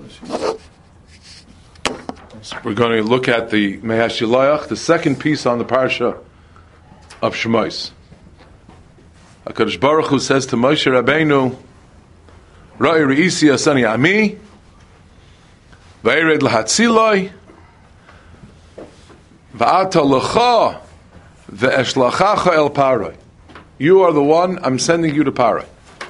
So we're going to look at the Mehashilayach, the second piece on the parsha of Shemais. HaKadosh Baruch Hu says to Moshe Rabbeinu, Ra'i Re'isi Asani Ami, V'ered L'hatziloi, V'ata L'cha, V'eshlachacha El Paroi. You are the one, I'm sending you to Paroi.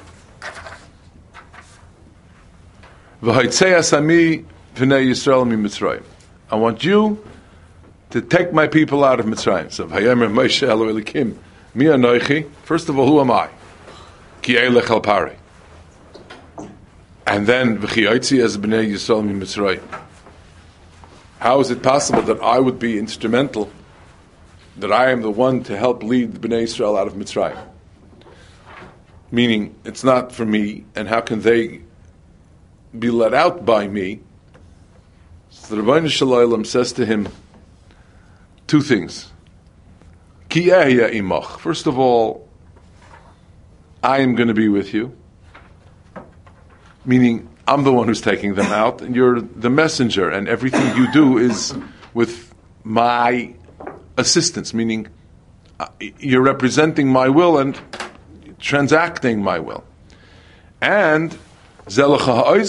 V'hoitzei Asami V'nei Yisrael Mi Mitzrayim. I want you to take my people out of Mitzrayim. So, Vayemer Moshe Elo Elikim, Mi Anoichi. First of all, who am I? Ki Eilech El Paroi. And then, V'chiyotzi as B'nei Yisrael Mi Mitzrayim. How is it possible that I would be instrumental, that I am the one to help lead the B'nai Yisrael out of Mitzrayim? Meaning, it's not for me, and how can they be let out by me? So the Rebbeinu Shalom says to him two things. Ki ehya imach. First of all, I am going to be with you. Meaning, I'm the one who's taking them out, and you're the messenger, and everything you do is with my assistance, meaning you're representing my will and transacting my will. And as far as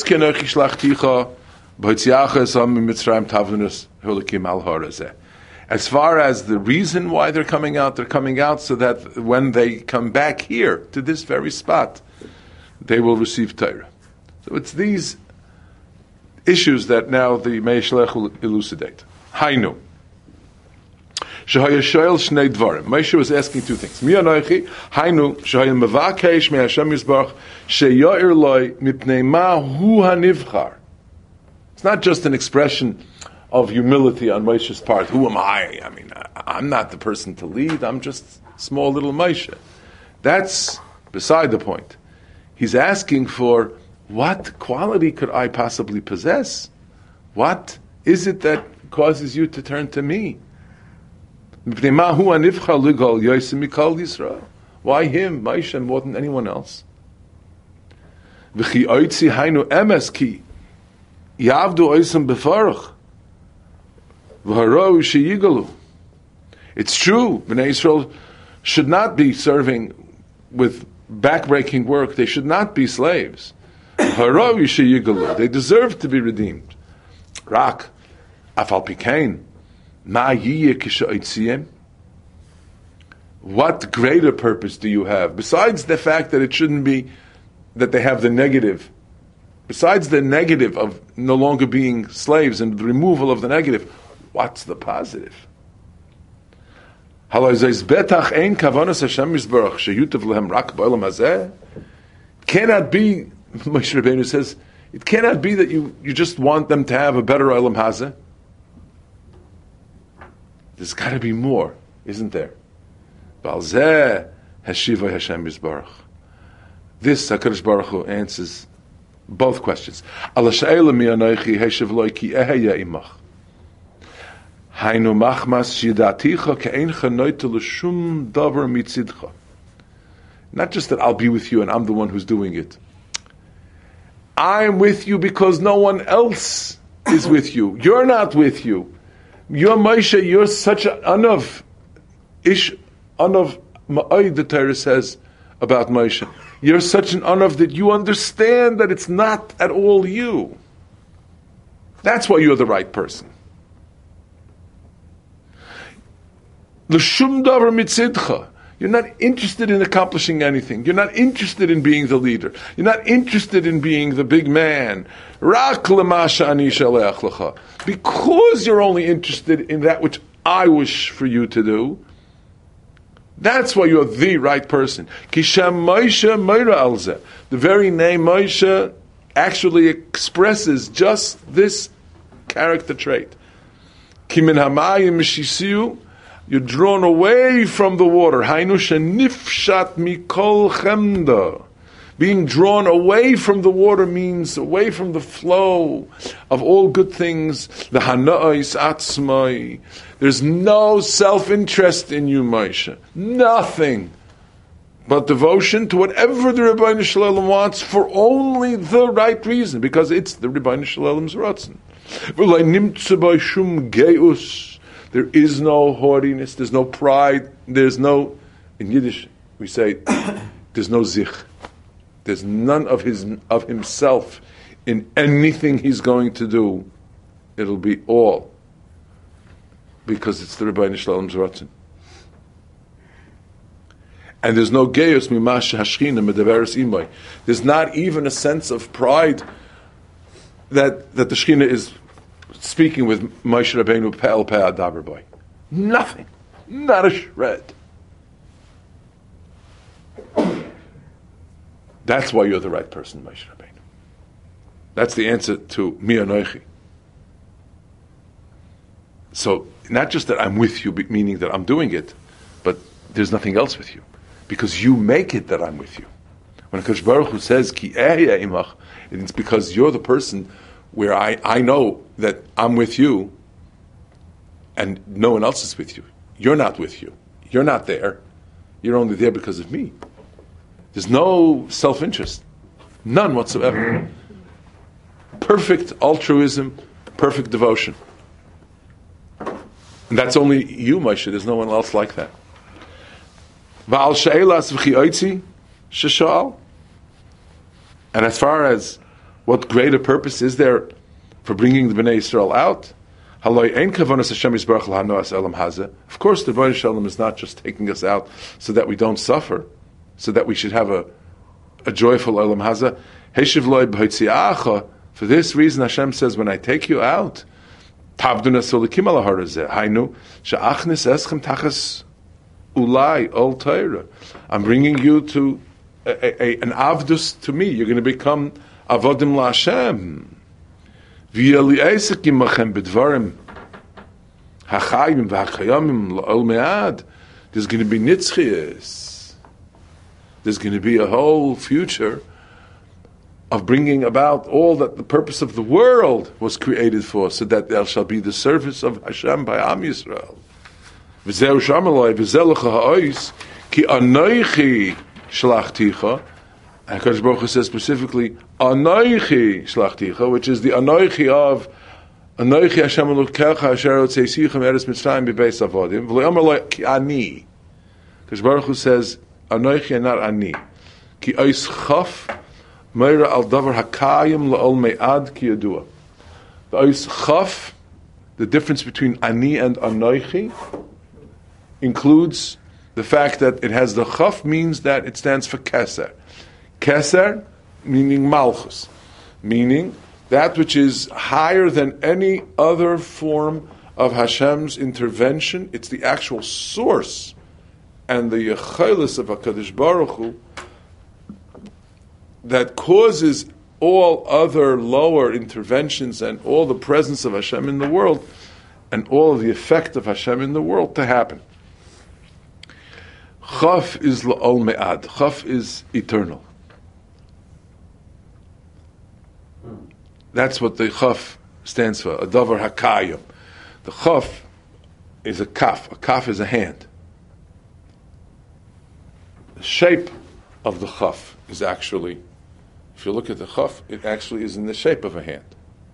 the reason why they're coming out so that when they come back here to this very spot, they will receive Torah. So it's these issues that now the Meishlech will elucidate. Hainu. Shehaya shoel shnei dvarim. Moshe was asking two things. Mi anoichi, hainu, shehaya mevakesh me Hashem Yisbarach, sheyair loi mipnei ma hu hanivchar. It's not just an expression of humility on Moshe's part. Who am I? I mean, I'm not the person to lead. I'm just small little Moshe. That's beside the point. He's asking for what quality could I possibly possess? What is it that causes you to turn to me? Why him, Moshe, more than anyone else? It's true, Bnei Yisrael should not be serving with backbreaking work. They should not be slaves. They deserve to be redeemed. Rak, afal pikein, ma yiyeh kisha'itziyem. What greater purpose do you have? Besides the fact that it shouldn't be that they have the negative, besides the negative of no longer being slaves and the removal of the negative, what's the positive? Cannot be, Moshe Rabbeinu says, it cannot be that you just want them to have a better Olam Hazeh. There's got to be more, isn't there? Balzeh Hashiva Hashem Yisbarach. This HaKadosh Baruch Hu answers both questions. Ala she'ela mi anoichi heshiv loi ki eheya imach. Hainu machmas shidaticha ke'eincha noita l'shum davar mitzidcha. Not just that I'll be with you and I'm the one who's doing it. I'm with you because no one else is with you. You're not with you. You're Moshe, you're such an anav. Anav ma'ay, the Torah says about Moshe. You're such an anav that you understand that it's not at all you. That's why you're the right person. L'shum davar mitzidcha. You're not interested in accomplishing anything. You're not interested in being the leader. You're not interested in being the big man. Rak l'masha ani shaleach lecha. Because you're only interested in that which I wish for you to do, that's why you're the right person. Kishem Moshe Meira alzeh. The very name Moshe actually expresses just this character trait. Kimin hamayim mishisiu. You're drawn away from the water. Hainu shenifshat mikol chemda. Being drawn away from the water means away from the flow of all good things. The hana'is atzmai. There's no self-interest in you, Moshe. Nothing. but devotion to whatever the Rebbeinu Shalom wants for only the right reason, because it's the Rebbeinu Shalom's ratzon. There is no haughtiness, there's no pride, there's no, in Yiddish we say, there's no zich. There's none of himself in anything he's going to do. It'll be all because it's the Rebbeinu Shalom's ratzon. And there's no geus mimash hashchina medaveres imay. There's not even a sense of pride that the Shechina is speaking with Moshe Rabbeinu pe'el pe'ah daber boy. Nothing. Not a shred. That's why you're the right person, Moshe Rabbeinu. That's the answer to mi anochi. So, not just that I'm with you, meaning that I'm doing it, but there's nothing else with you. Because you make it that I'm with you. When HaKadosh Baruch Hu says, Ki ehyeh imach, it's because you're the person where I know that I'm with you and no one else is with you. You're not with you. You're not there. You're only there because of me. There's no self-interest. None whatsoever. Perfect altruism, perfect devotion. And that's only you, Moshe. There's no one else like that. And as far as what greater purpose is there for bringing the Bnei Yisrael out, of course the Rebbeinu Shalom is not just taking us out so that we don't suffer, so that we should have a joyful Olam Hazeh. For this reason Hashem says, when I take you out, Ulai, all Torah. I'm bringing you to an avdus to me. You're going to become avodim laHashem. V'yali'esek imachem b'dvarim hachayim v'hachayamim la'ol me'ad. There's going to be nitzchias. There's going to be a whole future of bringing about all that the purpose of the world was created for, so that there shall be the service of Hashem by Am Yisrael. V'zeu shamalai v'zeu lecha ha'ois ki anoichi shlachticha. And HaKadosh Baruch Hu says specifically anoichi shlachticha, which is the anoichi of anoichi Hashem elokecha asher otzeisicha me'eretz Mitzrayim b'beis avodim v'lo yomer ki ani. HaKadosh Baruch Hu says anoichi and not ani. Ki ois chaf meira al davar hakayim la'ol me'ad ki yadua. The ois chaf, the difference between ani and anoichi, includes the fact that it has the chaf, means that it stands for keser. Keser meaning malchus, meaning that which is higher than any other form of Hashem's intervention. It's the actual source and the yechelis of HaKadosh Baruch Hu that causes all other lower interventions and all the presence of Hashem in the world and all of the effect of Hashem in the world to happen. Chaf is la'ol me'ad. Chaf is eternal. That's what the chaf stands for, a davar hakayim. The chaf is a kaf. A kaf is a hand. The shape of the chaf is actually, if you look at the chaf, it actually is in the shape of a hand.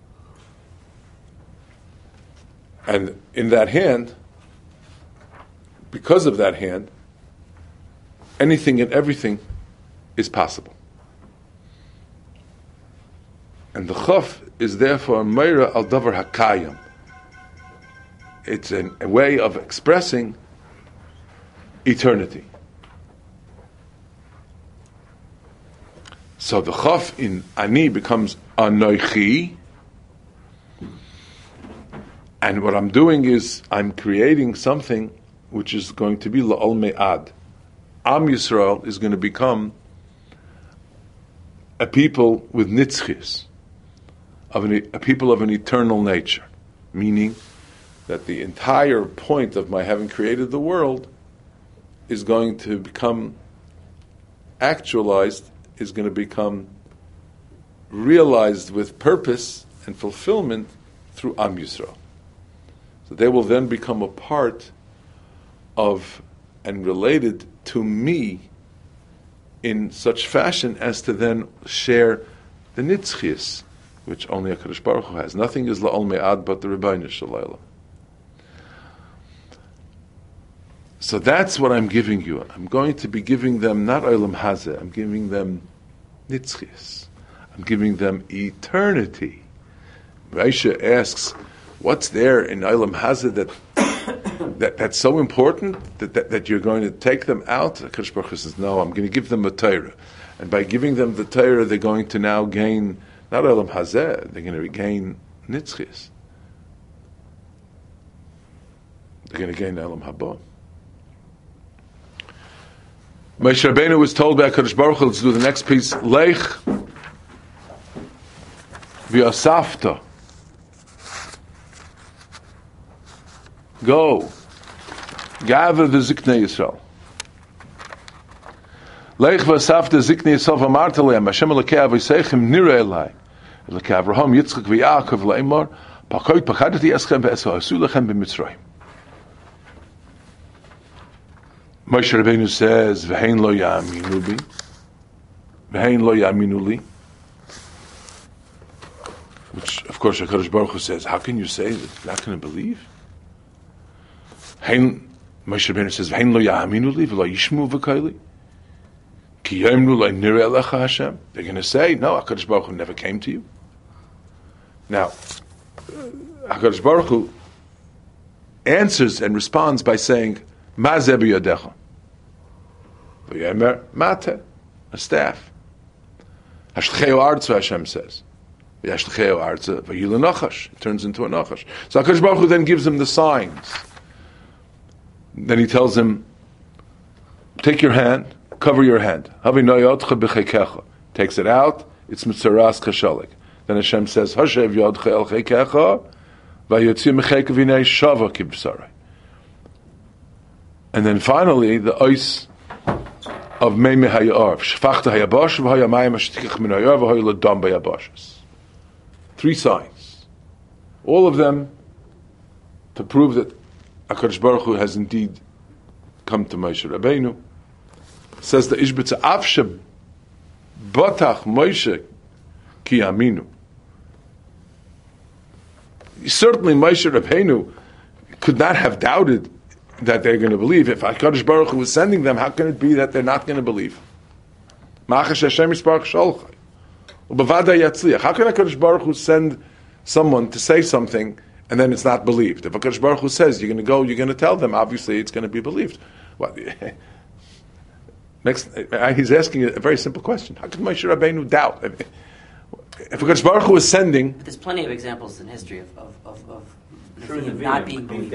And in that hand, because of that hand, anything and everything is possible. And the chaf is therefore meira al davar hakayim. It's a way of expressing eternity. So the chaf in ani becomes anoichi, and what I'm doing is I'm creating something which is going to be la'ol me'ad. Am Yisrael is going to become a people with nitzchis, a people of an eternal nature, meaning that the entire point of my having created the world is going to become actualized, is going to become realized with purpose and fulfillment through Am Yisrael. So they will then become a part of and related to me in such fashion as to then share the nitzchias, which only HaKadosh Baruch Hu has. Nothing is la'ol me'ad but the Rebbeinu Shalom. So that's what I'm giving you. I'm going to be giving them not Olam Hazeh, I'm giving them nitzchias. I'm giving them eternity. Raisha asks, what's there in Olam Hazeh that's so important that you're going to take them out? HaKadosh Baruch Hu says, no, I'm going to give them a Torah. And by giving them the Torah, they're going to now gain, not Olam Hazeh, they're going to gain nitzchias. They're going to gain Olam Haba. Moshe Rabbeinu was told by HaKadosh Baruch Hu, let's do the next piece, Lech v'yasafta. Go, gather the Ziknei Yisrael. Lech v'yasafta Ziknei Yisrael v'amarta lehem, Hashem Elokei Avoseichem nireh elai, Elokei Avraham, Yitzchak v'Yaakov le'emor, Pakoit pachadati eschem v'eso asu lechem b'Mitzrayim. Moshe Rabbeinu says, "V'hein lo ya'aminu bi, v'hein lo ya'aminu li," which, of course, HaKadosh Baruch Hu says, "How can you say that you're not going to believe?" Moshe Rabbeinu says, "V'hein lo ya'aminu li, v'lo yishmu v'kayli, ki yomru lo nireh elecha Hashem." They're going to say, "No, HaKadosh Baruch Hu never came to you." Now, HaKadosh Baruch Hu answers and responds by saying, "Ma zeh b'yadecha." V'yemer mate, a staff. Hashlecheu arzu, Hashem says. V'yashlecheu arzu, v'yilu nachash. It turns into a nachash. So HaKadosh Baruch Hu then gives him the signs. Then he tells him, take your hand, cover your hand. Havi noyotcha b'chekecha. Takes it out, it's mitzaras chashalik. Then Hashem says, Hashev yodcha el chekecha, v'yotzi mecheka v'nei shava kibsarai. And then finally, the ois of Meimei Hayar, Shfachta Hayabash, V'hayamayim Ashtikach Min Hayar, V'hayaladam Bayabashas. 3 signs. All of them to prove that HaKadosh Baruch Hu has indeed come to Moshe Rabbeinu. Says the Ishbitza Avshe Batach Moshe Ki Aminu. Certainly Moshe Rabbeinu could not have doubted that they're going to believe. If HaKadosh Baruch Hu was sending them, how can it be that they're not going to believe? How can HaKadosh Baruch Hu send someone to say something and then it's not believed? If HaKadosh Baruch Hu says, you're going to go, you're going to tell them, obviously it's going to be believed. What? Next, he's asking a very simple question. How could Moshe Rabbeinu doubt? If HaKadosh Baruch Hu is sending... But there's plenty of examples in history of not being believed.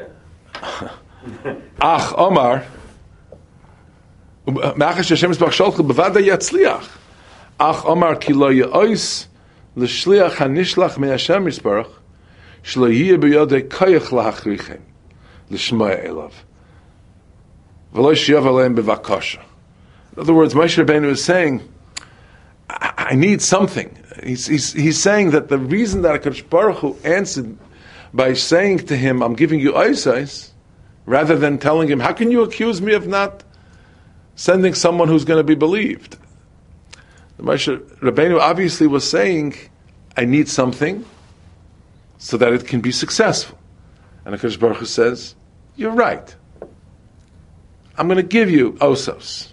Ach Omar, Ma'achash Hashem Yisbarach Sholcha b'vada yatzliach. Ach Omar ki lo ye'ois l'shliach hanishlach me'Hashem Yisbarach shlo yiyeh b'yodei koyach lahachrichem l'shmoya elav v'lo shiyav aleim b'vakasha. In other words, Moshe Rabbeinu is saying, I need something. He's saying that the reason that HaKadosh Baruch Hu answered by saying to him, I'm giving you eyes, rather than telling him, how can you accuse me of not sending someone who's going to be believed? Moshe Rabbeinu obviously was saying, I need something so that it can be successful. And HaKadosh Baruch Hu says, you're right. I'm going to give you osos.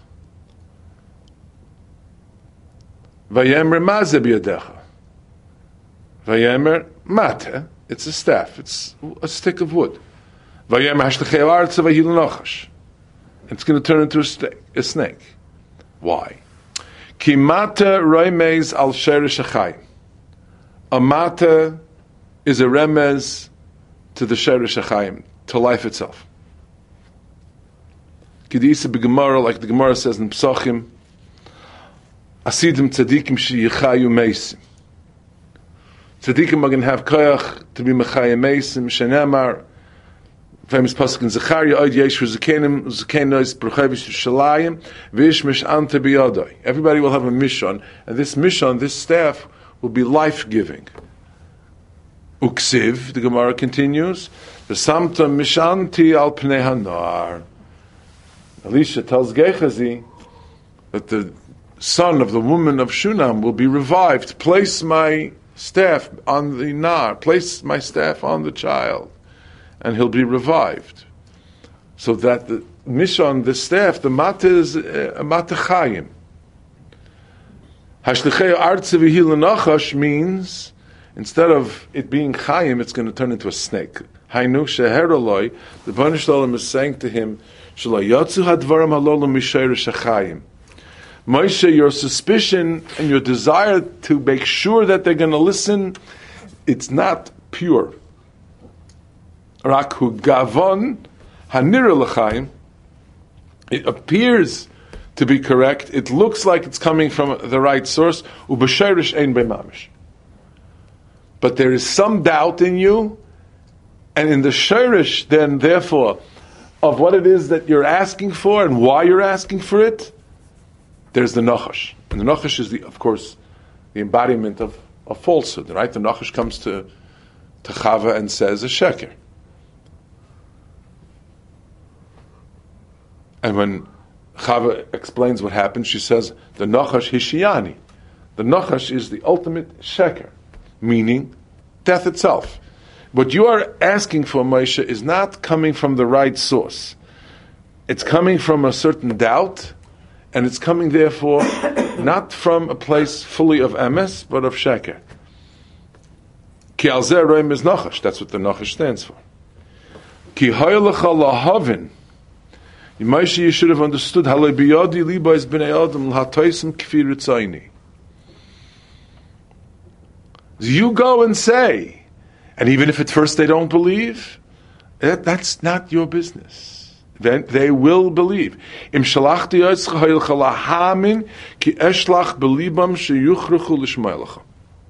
Vayemer mazeh b'yadecha. Vayemer mate. It's a staff. It's a stick of wood. Vayemer hashlechei arza vayilu nachash. It's going to turn into a snake. Why? Ki mate roimez al sheresh hachayim. A mate is a remez to the sheresh hachayim, to life itself. Kedisa b'Gemara, like the Gemara says in Psachim, Asidim tzadikim sheyichayu meisim. Tzadikim are going to have koyach to be mechayim meisim. Shenemar, famous pasuk in Zechariah, Oid yeshu zekenim zekenois b'ruchavish shalayim v'ish mish'an tebiyadai. Everybody will have a mission, and this mission, this staff, will be life-giving. Uksiv, the Gemara continues, v'samta mishanti al pnei hanar. Elisha tells Gehazi, that the son of the woman of Shunam will be revived. Place my staff on the nar, place my staff on the child, and he'll be revived. So that the mishon, the staff, the mata is a mata chayim. Hashlichei artze v'hi l'nachash means, instead of it being chayim, it's going to turn into a snake. Hainu sheheroloi, the Bnei Shalom is saying to him, Shelo yotzu hadvarim halolim mishayrish hachayim. Moshe, your suspicion and your desire to make sure that they're going to listen, it's not pure. Rakhu gavon hanira l'chaim. It appears to be correct. It looks like it's coming from the right source. Ubashirish ein beimamish. But there is some doubt in you, and in the shirish, then therefore, of what it is that you're asking for and why you're asking for it, there's the nachash. And the nachash is, of course, the embodiment of falsehood, right? The nachash comes to Chava and says a sheker. And when Chava explains what happened, she says, the nachash hishiani. The nachash is the ultimate sheker, meaning death itself. What you are asking for, Moshe, is not coming from the right source. It's coming from a certain doubt, and it's coming, therefore, not from a place fully of emes, but of sheker. Ki al zeh roim is nachash. That's what the nachash stands for. Ki hoylecha lahavin. Moshe, you should have understood. Halei biyadi liba is b'nei adam l'hatoisim kfi ritzayni. You go and say, and even if at first they don't believe, that's not your business. Then they will believe. Im shalachti yotzcha hoylcha lahamin ki eshlach belibam sheyuchruchu l'shmaylecha.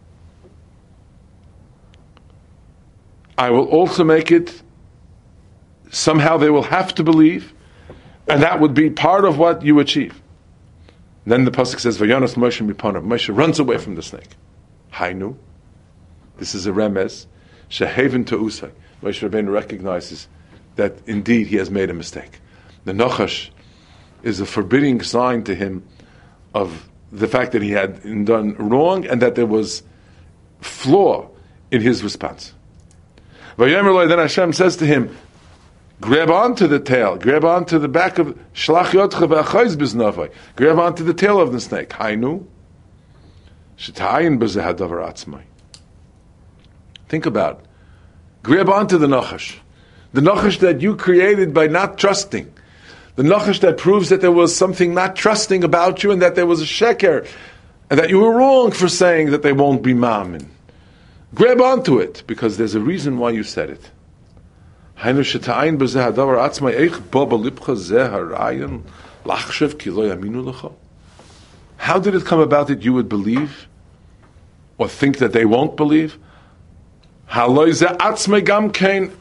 I will also make it, somehow they will have to believe, and that would be part of what you achieve. Then the pasuk says, Vayanos Moshe mipanav. Moshe runs away from the snake. Hainu. This is a remez. Shehaven to Usai. Moshe Rabbeinu recognizes that indeed he has made a mistake. The nachash is a forbidding sign to him of the fact that he had done wrong and that there was flaw in his response. Then Hashem says to him, grab onto the tail, grab onto the back of Shlach Yotcha v'achayz biznavai, grab onto the tail of the snake. Hainu shetayin b'zeh hadavar atzmai. Think about it. Grab onto the nachash. The nachash that you created by not trusting. The nachash that proves that there was something not trusting about you and that there was a sheker and that you were wrong for saying that they won't be mamin. Grab onto it because there's a reason why you said it. How did it come about that you would believe or think that they won't believe? The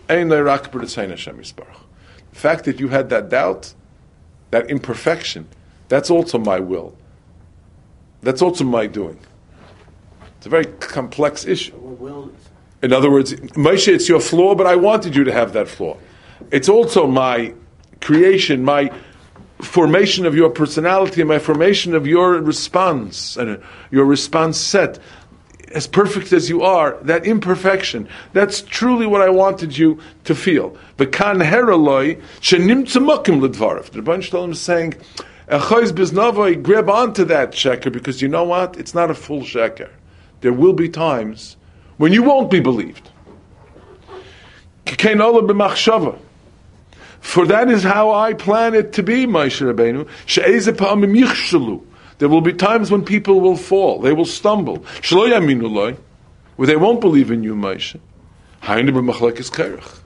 fact that you had that doubt, that imperfection, that's also my will. That's also my doing. It's a very complex issue. In other words, Moshe, it's your flaw, but I wanted you to have that flaw. It's also my creation, my formation of your personality, my formation of your response, and your response set. As perfect as you are, that imperfection, that's truly what I wanted you to feel. V'kan heraloi shenimtzamakim ledvarav. The Rebbeinu Shalom is saying, Echayz biznavoi, grab onto that sheker, because you know what? It's not a full sheker. There will be times when you won't be believed. K'kein ola b'machshava. For that is how I plan it to be, Moshe Rabbeinu. She'ezeh pa'amim yichshelu. There will be times when people will fall, they will stumble. Shelo yaminu loi, where they won't believe in you, Moshe. Haynu b'machlekes kerech.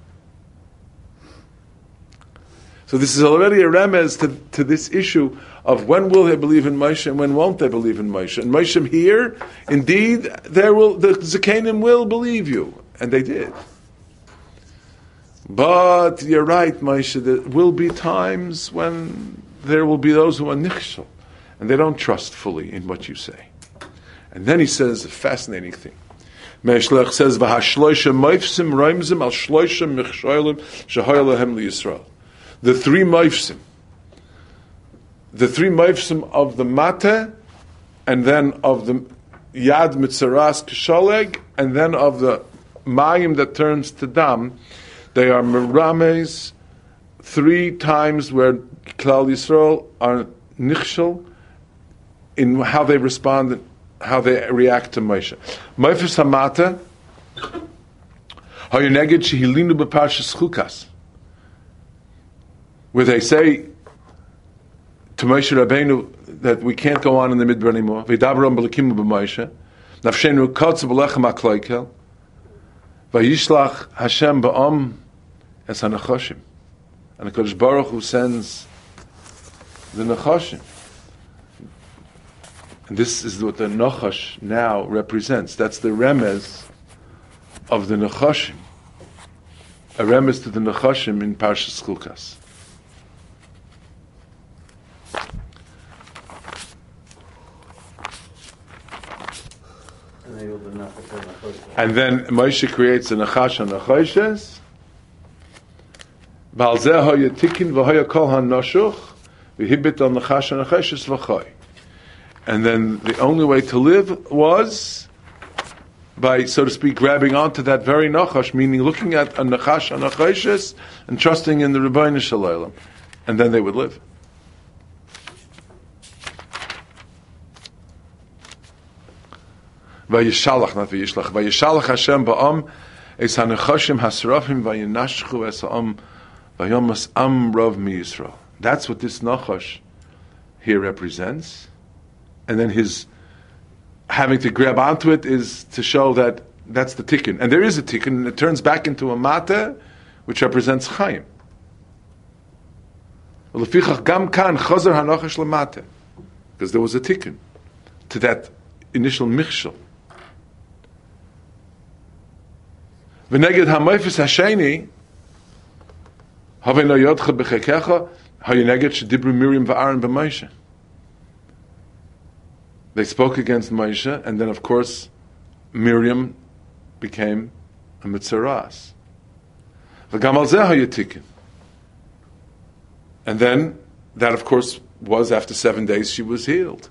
So this is already a remez to this issue of when will they believe in Moshe and when won't they believe in Moshe. And Moshe here, indeed, the Zakanim will believe you, and they did. But you're right, Moshe. There will be times when there will be those who are nichshel, and they don't trust fully in what you say. And then he says a fascinating thing. Me'eshlech says, "V'hashloisha moifsim roimzim al shloisha michshoilim shehoylehem liyisrael." The three moifsim, the three Meifsim of the Mate, and then of the Yad Mitzaras Ksholeg, and then of the Mayim that turns to Dam, they are Merames 3 times where Klal Yisrael are Nichshel in how they respond, how they react to Moshe. Meifis Hamata, Hayoneged Shehilinu B'Parshas Chukas, where they say to Moshe Rabbeinu that we can't go on in the Midbar anymore. V'dabram b'lekimu b'Moshe, nafshenu kotz b'lechem ha'kloikel, v'yishlach Hashem ba'am es ha'nechoshim. And the Kodesh Baruch Hu sends the Nechoshim. And this is what the Nachash now represents. That's the remez of the Nechoshim. A remez to the Nechoshim in Parshas Chukas. And then Moshe creates a Nachash and Nachoshes. And then the only way to live was by, so to speak, grabbing onto that very Nachash, meaning looking at a Nachash and Nachoshes and trusting in the Rebbeinu Shalom, and then they would live. Vayishalach, not Vayishlach. Vayishalach Hashem ba'am es hanechoshim hasrafim vayinashchu es ha'am vayomas am rav mi Yisrael. That's what this Nachash here represents. And then his having to grab onto it is to show that that's the tikkun. And there is a tikkun, and it turns back into a mata, which represents Chaim. Lefichach gam kan chazer hanachash lamata, because there was a tikkun to that initial michshel. V'neged ha'moifis ha'sheni havei lo yodcha b'chekecha ha'yoneged shedibru Miriam v'Aaron b'Moshe. They spoke against Moshe, and then of course Miriam became a mitzaras. V'gam al zeh ha'yetikin. And then that of course was after 7 days she was healed.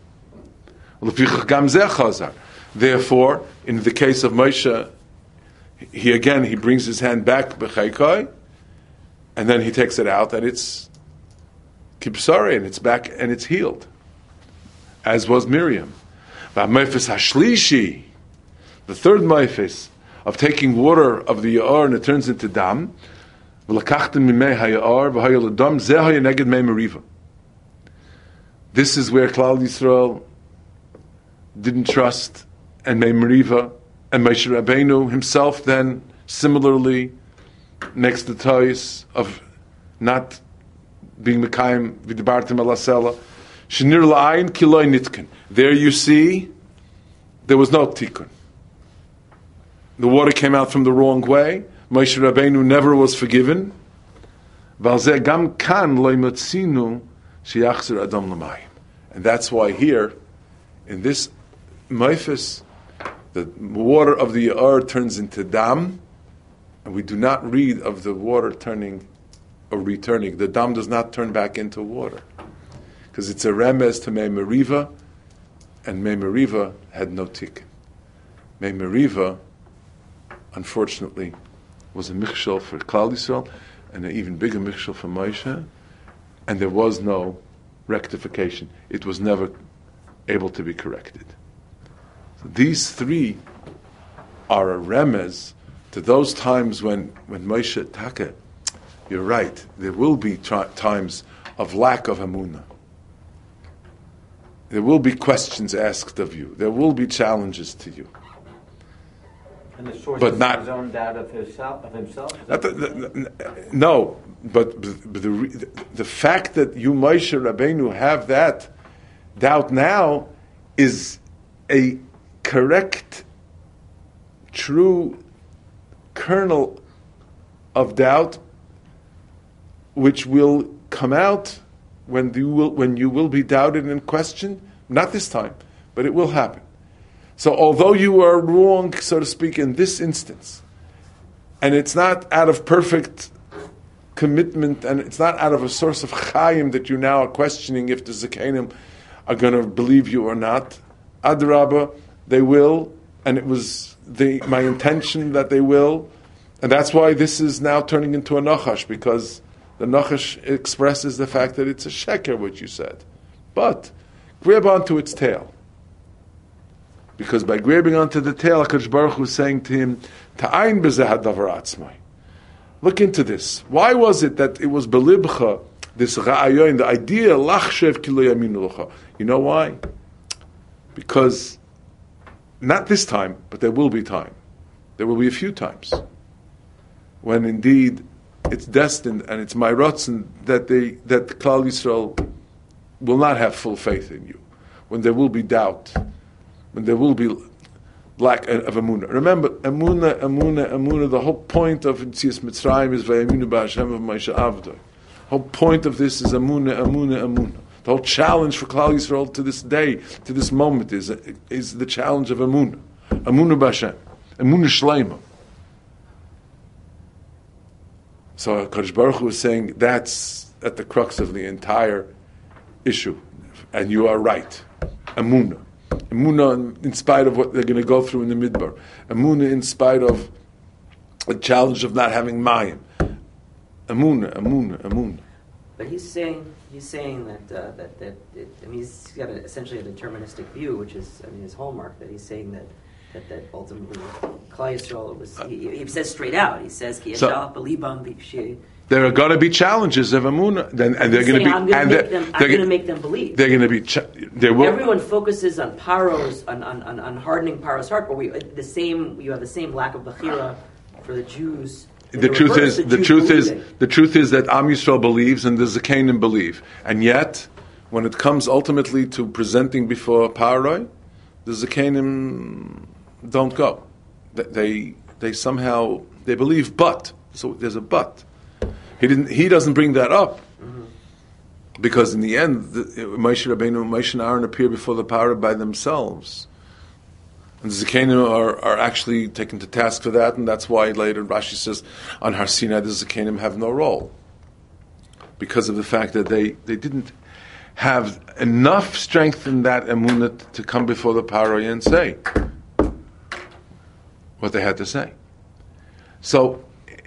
Therefore, in the case of Moshe, he brings his hand back b'chaikai, and then he takes it out, and it's kibsari, and it's back, and it's healed, as was Miriam. V'amefes hashlishi, the third meifes of taking water of the yaor and it turns into dam. V'lakachtem mimei hayaor v'hayol dam zeh hayaneged mei meriva. This is where Klal Yisrael didn't trust, and mei meriva, and Moshe Rabbeinu himself then similarly makes the toys of not being mekayim v'dibartim alasela. Shenir la'ayin kiloi nitken. There you see, there was no tikkun. The water came out from the wrong way. Moshe Rabbeinu never was forgiven. V'alzeh gam kan lo motzinu sheyachzir adam l'mayim. And that's why here, in this Meifis, the water of the Yair turns into dam, and we do not read of the water turning or returning. The dam does not turn back into water, because it's a remez to Mei Meriva, and Mei Meriva had no tikkun. Mei Meriva, unfortunately, was a michshel for Klal Yisrael, and an even bigger michshel for Moshe, and there was no rectification. It was never able to be corrected. So these three are a remez to those times when Moshe Taka, you're right, there will be times of lack of emunah. There will be questions asked of you. There will be challenges to you. And the source but of not his own doubt of himself? No, but the fact that you, Moshe Rabbeinu, have that doubt now is a correct, true kernel of doubt, which will come out when you will be doubted and questioned. Not this time, but it will happen. So although you are wrong, so to speak, in this instance, and it's not out of perfect commitment, and it's not out of a source of chayim that you now are questioning if the Zakanim are going to believe you or not. Adrabah, they will, and it was my intention that they will, and that's why this is now turning into a nachash, because the nachash expresses the fact that it's a sheker, what you said. But grab onto its tail. Because by grabbing onto the tail, HaKadosh Baruch Hu is saying to him, Ta'ayin b'zeh hadavar atzmai. Look into this. Why was it that it was belibcha, this ra'ayon, the idea, lachshev ki lo yaminu l'cha? You know why? Because not this time, but there will be time. There will be a few times when indeed it's destined and it's my rotzen that Klal Yisrael will not have full faith in you. When there will be doubt, when there will be lack of emunah. Remember, emunah. The whole point of Yetzias Mitzrayim is vayaminu b'Hashem of Moshe Avdoi. The whole point of this is emunah. The whole challenge for Klal Yisrael to this day, to this moment, is the challenge of emunah. Emunah b'Hashem. Emunah shleima. So Kadosh Baruch Hu is saying that's at the crux of the entire issue, and you are right. Emunah. Emunah in spite of what they're going to go through in the Midbar. Emunah in spite of the challenge of not having Mayim. Emunah. But he's saying that he's got essentially a deterministic view, which is his hallmark. That he's saying that ultimately Klal Yisrael was. He says straight out. He says Ki yashal b'libam b'shei. There are going to be challenges of Emunah, and they're going to be. I'm going to make them believe. They're going to be. There will. Everyone focuses on Paro's on hardening Paro's heart, but you have the same lack of bechira for the Jews. The truth is that Am Yisrael believes and the Zakanim believe, and yet when it comes ultimately to presenting before Paroi, the Zakanim don't go. They somehow they believe, but so there's a but. He doesn't bring that up because in the end, Moshe Rabbeinu, Moshe and Aaron appear before the Paroi by themselves. And the Zakanim are actually taken to task for that, and that's why later Rashi says on Har Sinai the Zakanim have no role. Because of the fact that they didn't have enough strength in that emunah to come before the Paroi and say what they had to say. So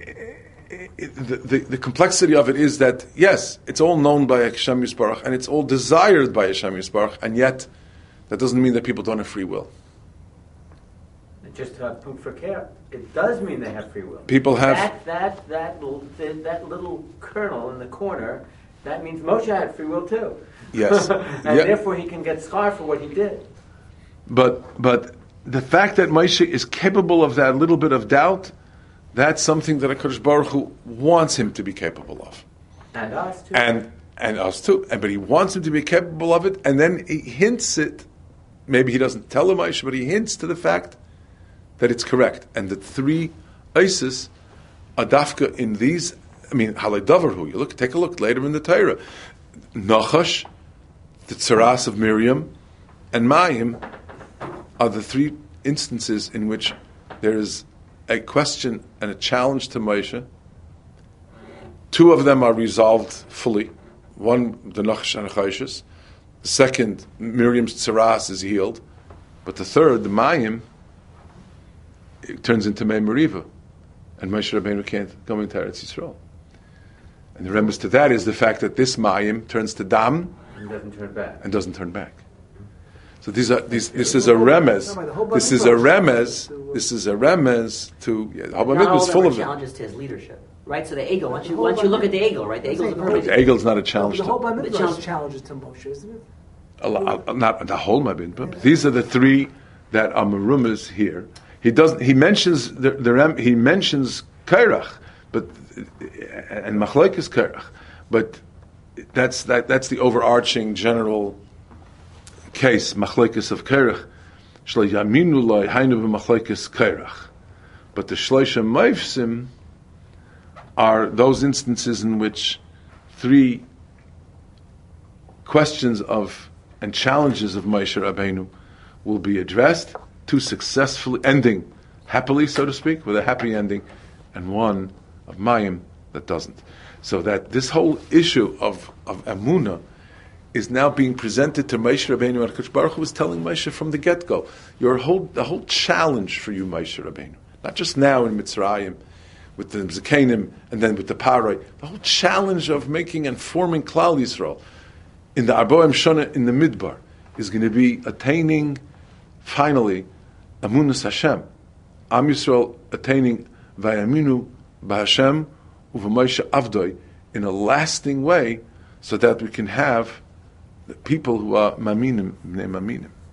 the complexity of it is that, yes, it's all known by Hashem Yisbarach, and it's all desired by Hashem Yisbarach, and yet that doesn't mean that people don't have free will. Just to have food for care, it does mean they have free will. People have that little kernel in the corner. That means Moshe had free will too. Yes, and therefore he can get scarred for what he did. But the fact that Moshe is capable of that little bit of doubt, that's something that HaKadosh Baruch Hu wants him to be capable of, and us too, and us too. But he wants him to be capable of it, and then he hints it. Maybe he doesn't tell him Moshe, but he hints to the fact that it's correct, and that three Isis are dafka in these. I mean, halei davarhu. Take a look later in the Torah. Nachash, the tzaras of Miriam, and Mayim are the three instances in which there is a question and a challenge to Moshe. Two of them are resolved fully. One, the Nachash and Choshes. The second, Miriam's tzaras is healed, but the third, the Mayim, it turns into Mei Meriva, and Moshe Rabbeinu can't go into Eretz Yisrael. And the remnants to that is the fact that this Mayim turns to Dam and doesn't turn back. So this is a remez. This is a remez to. The Haba Midbar is full of it. Challenges to his leadership, right? So the Egel. Once you look at the Egel, right? The Egel is a perfect. The Egel is not a challenge. The whole Midbar is challenges to Moshe, isn't it? Not the whole Mabin, but these are the three that are merumas here. He mentions he mentions Kairach, but and Machlokes Kairach, but that's the overarching general case Machlokes of Kairach. Shlo yaminu loy hainu b'Machlokes Kairach, but the Shloisha Meifsim are those instances in which three questions of and challenges of Moshe Rabbeinu will be addressed. Two successfully ending happily, so to speak, with a happy ending, and one of Mayim that doesn't. So that this whole issue of Emunah is now being presented to Moshe Rabbeinu, and HaKadosh Baruch Hu was telling Moshe from the get-go, the whole challenge for you, Moshe Rabbeinu, not just now in Mitzrayim, with the Zekanim, and then with the Paroi, the whole challenge of making and forming Klal Yisrael in the Arboim Shana in the Midbar is going to be attaining, finally, Amunas Hashem. Am Yisrael attaining Vayaminu B'Hashem U'V'Moshe Avdoi in a lasting way, so that we can have the people who are Maminim, Bnei Maminim.